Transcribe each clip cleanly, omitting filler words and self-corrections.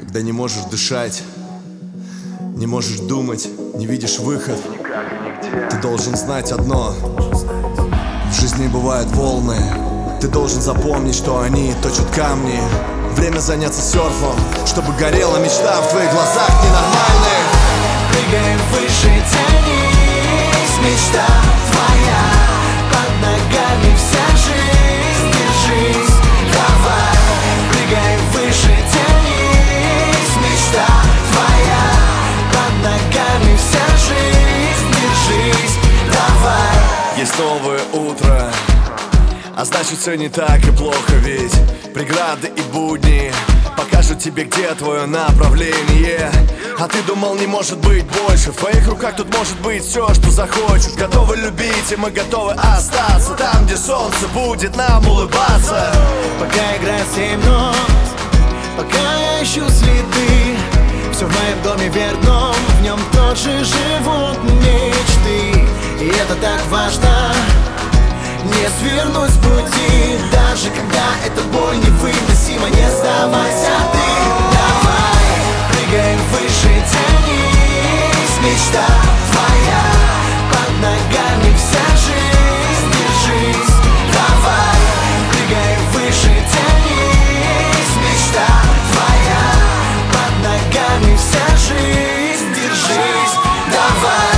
Когда не можешь дышать, не можешь думать, не видишь выход, ты должен знать одно: в жизни бывают волны. Ты должен запомнить, что они точат камни. Время заняться серфом, чтобы горела мечта в твоих глазах ненормальных. Прыгаем выше, тянись, мечта твоя. Под ногами вся жизнь, держись, давай. Прыгаем выше, тянись, мечта твоя. Под ногами вся жизнь, держись, давай. Есть новое утро, а значит все не так и плохо, ведь преграды и будни покажут тебе, где твое направление. А ты думал, не может быть больше. В твоих руках тут может быть все, что захочешь. Готовы любить, и мы готовы остаться там, где солнце будет нам улыбаться. Пока играет 7 нот, пока я ищу следы, все в моем доме верном, в нем тоже живут мечты. И это так важно, не свернуть с пути. Даже когда эта боль невыносима, не сдавайся ты. Давай, прыгаем выше, тянись, мечта твоя. Под ногами вся жизнь, держись, давай. Прыгаем выше, тянись, мечта твоя. Под ногами вся жизнь, держись, давай.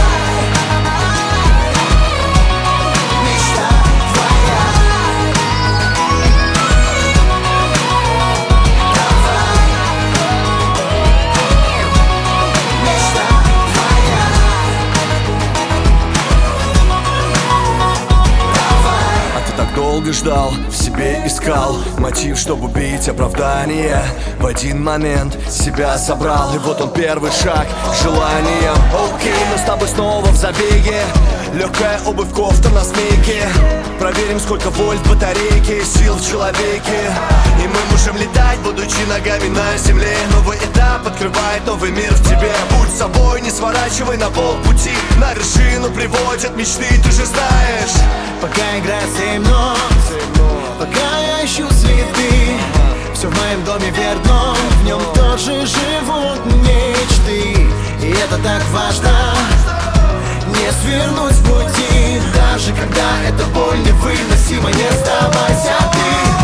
Долго ждал, в себе искал мотив, чтобы убить оправдание. В один момент себя собрал, и вот он первый шаг к желаниям. Окей, мы с тобой снова в забеге. Легкая обувь, кофта на змейке. Проверим, сколько вольт в батарейке, сил в человеке. И мы можем летать, будучи ногами на земле. Новый этап открывает новый мир в тебе. Будь собой, не сворачивай на полпути. На вершину приводят мечты, ты же знаешь. Пока играет 7 нот, пока я ищу следы, все в моем доме верном, в нем тоже живут мечты. И это так важно, не свернуть с пути. Даже когда эта боль невыносима, не сдавайся ты.